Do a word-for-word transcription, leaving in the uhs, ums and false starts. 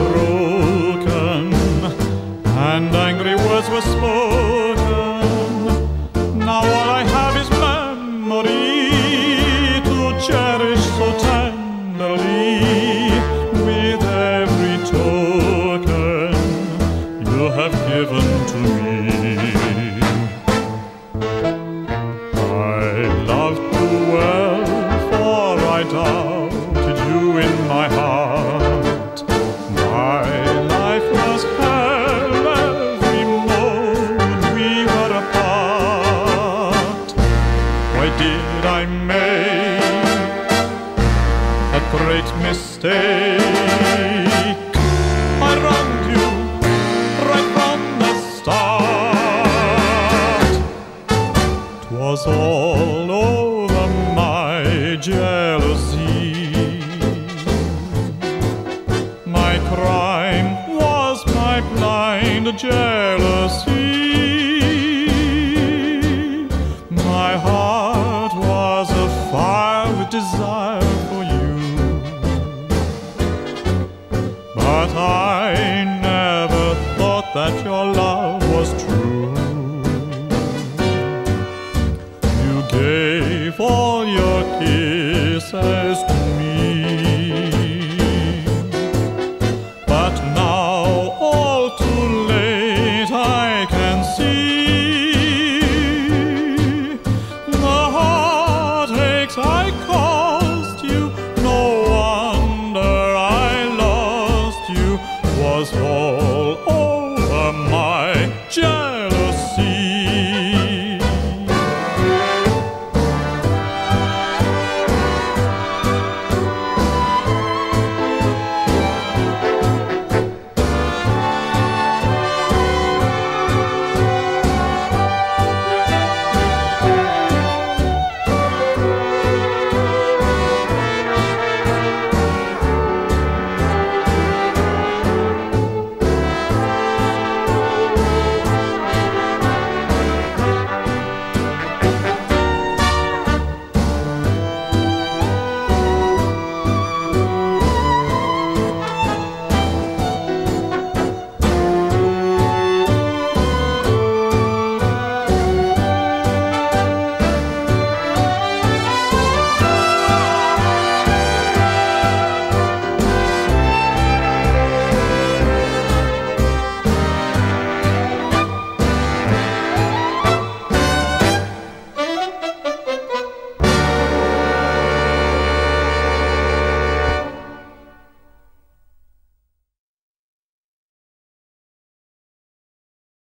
broken and angry words were spoken. Now all I have is memory to cherish so tenderly. With every token you have given to me, I loved you well, for I doubted you in my heart. My life was hell every moment we were apart. Why did I make a great mistake? I wronged you right from the start. 'Twas all over my jealousy. My crime was my blind jealousy. My heart was afire with desire for you, but I never thought that your love was true. You gave all your kisses to me, but now all too late I can see the heartaches I caused you. No wonder I lost you, was all over my jealousy.